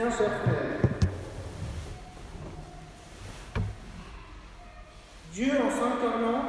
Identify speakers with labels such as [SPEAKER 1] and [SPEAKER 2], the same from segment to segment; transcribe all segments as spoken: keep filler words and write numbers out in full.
[SPEAKER 1] Bien, chers frères, Dieu en s'incarnant,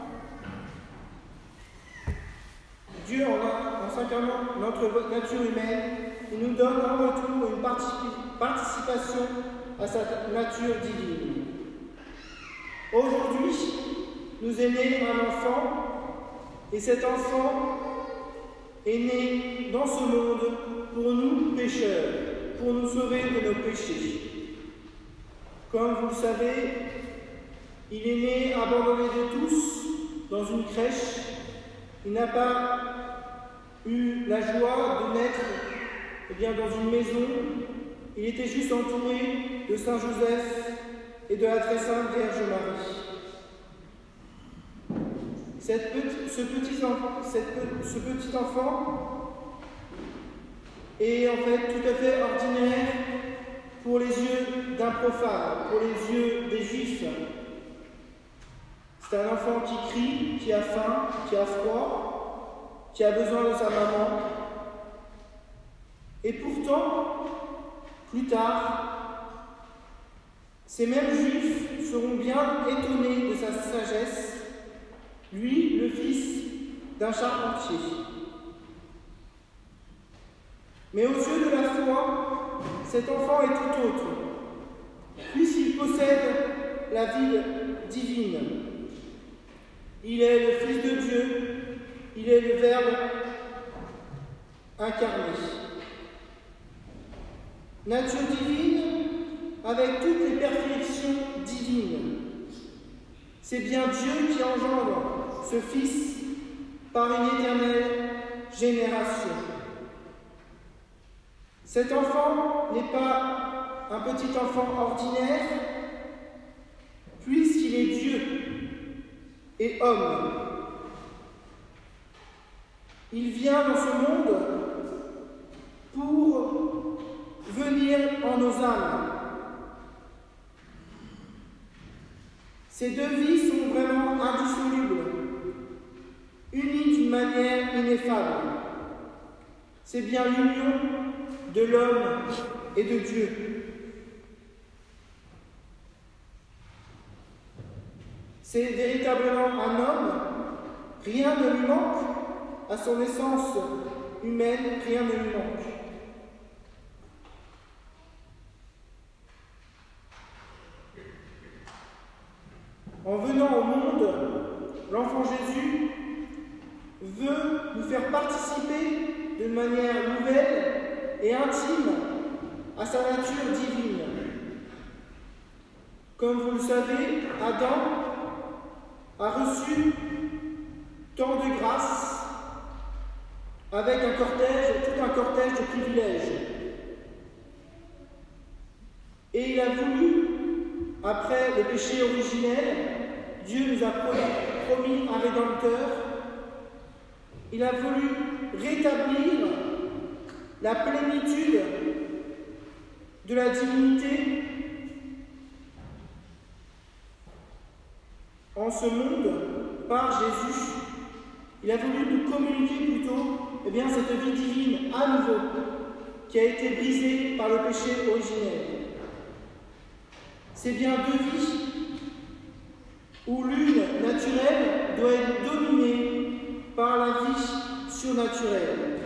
[SPEAKER 1] Dieu en, en s'incarnant notre nature humaine, il nous donne en retour une participation à sa nature divine. Aujourd'hui, nous est né un enfant, et cet enfant est né dans ce monde pour nous pécheurs, pour nous sauver de nos péchés. Comme vous le savez, il est né abandonné de tous dans une crèche. Il n'a pas eu la joie de naître eh bien, dans une maison. Il était juste entouré de Saint Joseph et de la très sainte Vierge Marie. Cette petit, ce, petit enfant, cette, ce petit enfant est en fait tout à fait ordinaire pour les yeux d'un profane, pour les yeux des Juifs. C'est un enfant qui crie, qui a faim, qui a froid, qui a besoin de sa maman. Et pourtant, plus tard, ces mêmes Juifs seront bien étonnés de sa sagesse, lui, le fils d'un charpentier. Mais aux yeux de la foi, cet enfant est tout autre, puisqu'il possède la vie divine. Il est le Fils de Dieu, il est le Verbe incarné. Nature divine avec toutes les perfections divines. C'est bien Dieu qui engendre ce Fils par une éternelle génération. Cet enfant n'est pas un petit enfant ordinaire, puisqu'il est Dieu et homme. Il vient dans ce monde pour venir en nos âmes. Ces deux vies sont vraiment indissolubles, unies d'une manière ineffable. C'est bien l'union de l'homme et de Dieu. C'est véritablement un homme, rien ne lui manque, à son essence humaine, rien ne lui manque. En venant au monde, l'enfant Jésus veut nous faire participer de manière nouvelle et intime à sa nature divine. Comme vous le savez, Adam a reçu tant de grâce avec un cortège, tout un cortège de privilèges. Et il a voulu, après le péché originel, Dieu nous a promis un Rédempteur. Il a voulu rétablir la plénitude de la divinité en ce monde par Jésus. Il a voulu nous communiquer plutôt eh bien, cette vie divine à nouveau qui a été brisée par le péché originel. C'est bien deux vies où l'une naturelle doit être dominée par la vie surnaturelle.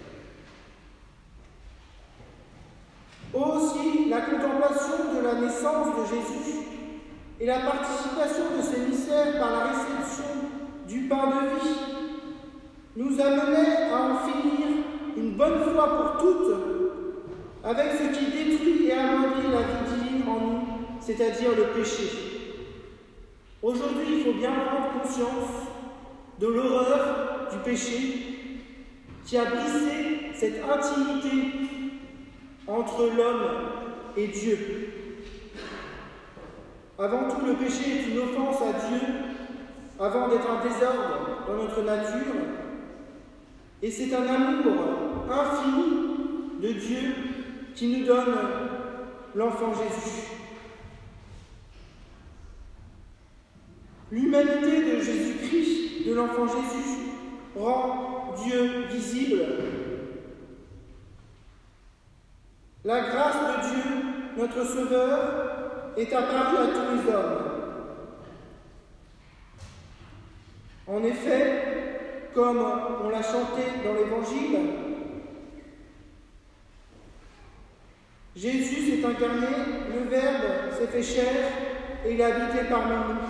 [SPEAKER 1] Aussi, la contemplation de la naissance de Jésus et la participation de ces mystères par la réception du pain de vie nous amenait à en finir une bonne fois pour toutes avec ce qui détruit et amoindrit la vie divine en nous, c'est-à-dire le péché. Aujourd'hui, il faut bien prendre conscience de l'horreur du péché qui a brisé cette intimité entre l'homme et Dieu. Avant tout, le péché est une offense à Dieu, avant d'être un désordre dans notre nature, et c'est un amour infini de Dieu qui nous donne l'enfant Jésus. L'humanité de Jésus-Christ, de l'enfant Jésus, rend Dieu visible. La grâce de Dieu, notre Sauveur, est apparue à tous les hommes. En effet, comme on l'a chanté dans l'Évangile, Jésus s'est incarné, le Verbe s'est fait chair et il a habité parmi nous.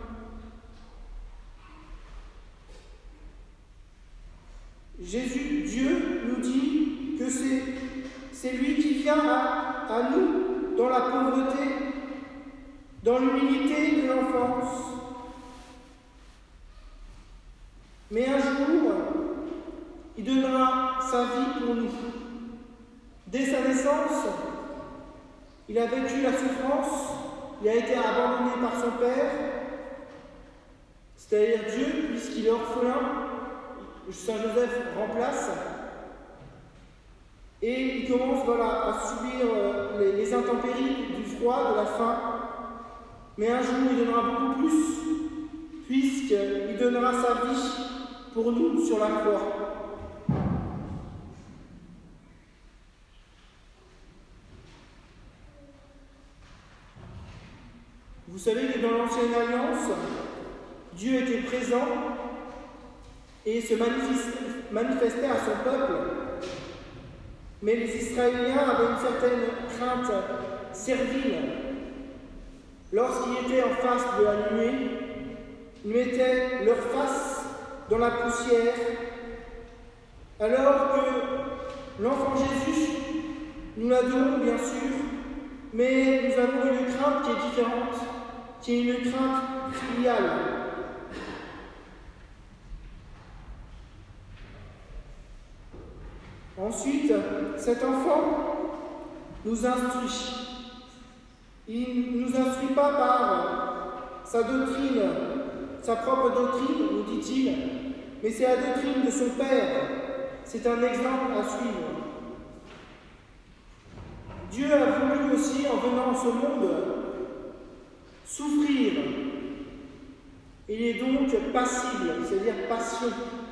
[SPEAKER 1] Jésus, Dieu, nous dit que c'est, c'est lui qui vient à, à nous dans la pauvreté, dans l'humilité de l'enfance. Mais un jour, il donnera sa vie pour nous. Dès sa naissance, il a vécu la souffrance, il a été abandonné par son père, c'est-à-dire Dieu, puisqu'il est orphelin. Saint Joseph remplace et il commence voilà, à subir les, les intempéries du froid, de la faim. Mais un jour, il donnera beaucoup plus, puisqu'il donnera sa vie pour nous sur la croix. Vous savez que dans l'Ancienne Alliance, Dieu était présent et se manifestait à son peuple. Mais les Israéliens avaient une certaine crainte servile. Lorsqu'ils étaient en face de la nuée, ils mettaient leur face dans la poussière, alors que l'enfant Jésus, nous l'adorons bien sûr, mais nous avons une crainte qui est différente, qui est une crainte filiale. Ensuite, cet enfant nous instruit. Il ne nous instruit pas par sa doctrine, sa propre doctrine, nous dit-il, mais c'est la doctrine de son Père. C'est un exemple à suivre. Dieu a voulu aussi, en venant en ce monde, souffrir. Il est donc passible, c'est-à-dire passion.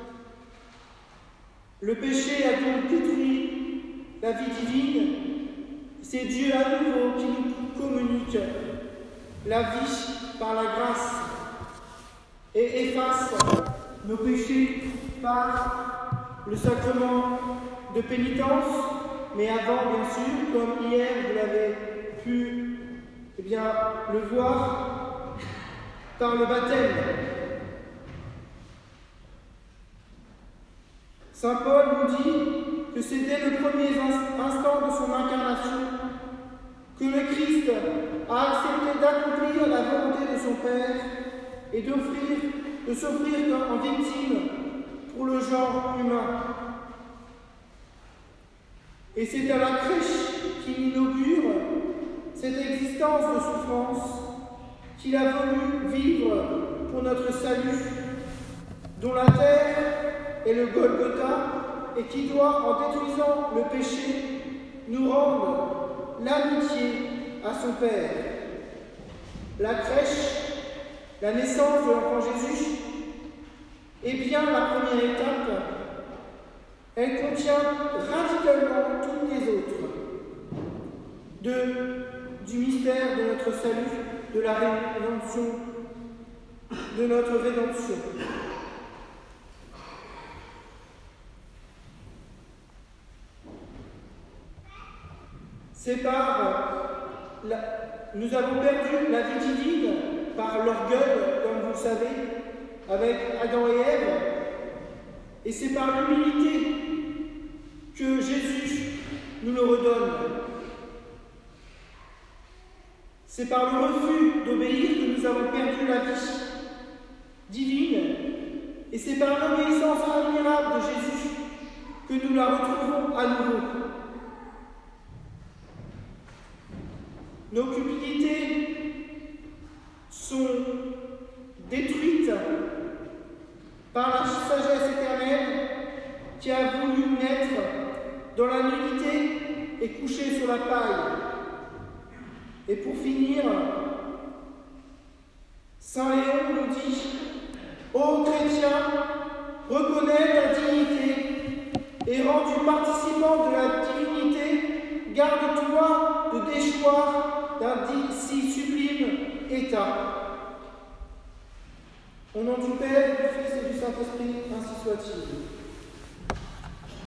[SPEAKER 1] Le péché a donc détruit la vie divine. C'est Dieu à nouveau qui nous communique la vie par la grâce et efface nos péchés par le sacrement de pénitence, mais avant, bien sûr, comme hier, vous l'avez pu eh bien, le voir, par le baptême. Saint Paul nous dit que c'est dès le premier instant de son incarnation que le Christ a accepté d'accomplir la volonté de son Père et d'offrir, de s'offrir en victime pour le genre humain. Et c'est à la crèche qu'il inaugure cette existence de souffrance qu'il a voulu vivre pour notre salut, dont la terre est le Golgotha et qui doit, en détruisant le péché, nous rendre l'amitié à son Père. La crèche, la naissance de l'enfant Jésus, est bien la première étape. Elle contient radicalement toutes les autres de, du mystère de notre salut, de la rédemption, de notre rédemption. C'est par la, nous avons perdu la vie divine par l'orgueil, comme vous le savez, avec Adam et Ève, et c'est par l'humilité que Jésus nous le redonne. C'est par le refus d'obéir que nous avons perdu la vie divine, et c'est par l'obéissance admirable de Jésus que nous la retrouvons à nouveau. Nos cupidités sont détruites par la sagesse éternelle qui a voulu naître dans la nullité et coucher sur la paille. Et pour finir, Saint Léon nous dit « Ô chrétien, reconnais ta dignité et rends-tu participant de la divinité, Garde-toi de déchoir d'un si sublime état. Au nom du Père, du Fils et du Saint-Esprit, ainsi soit-il.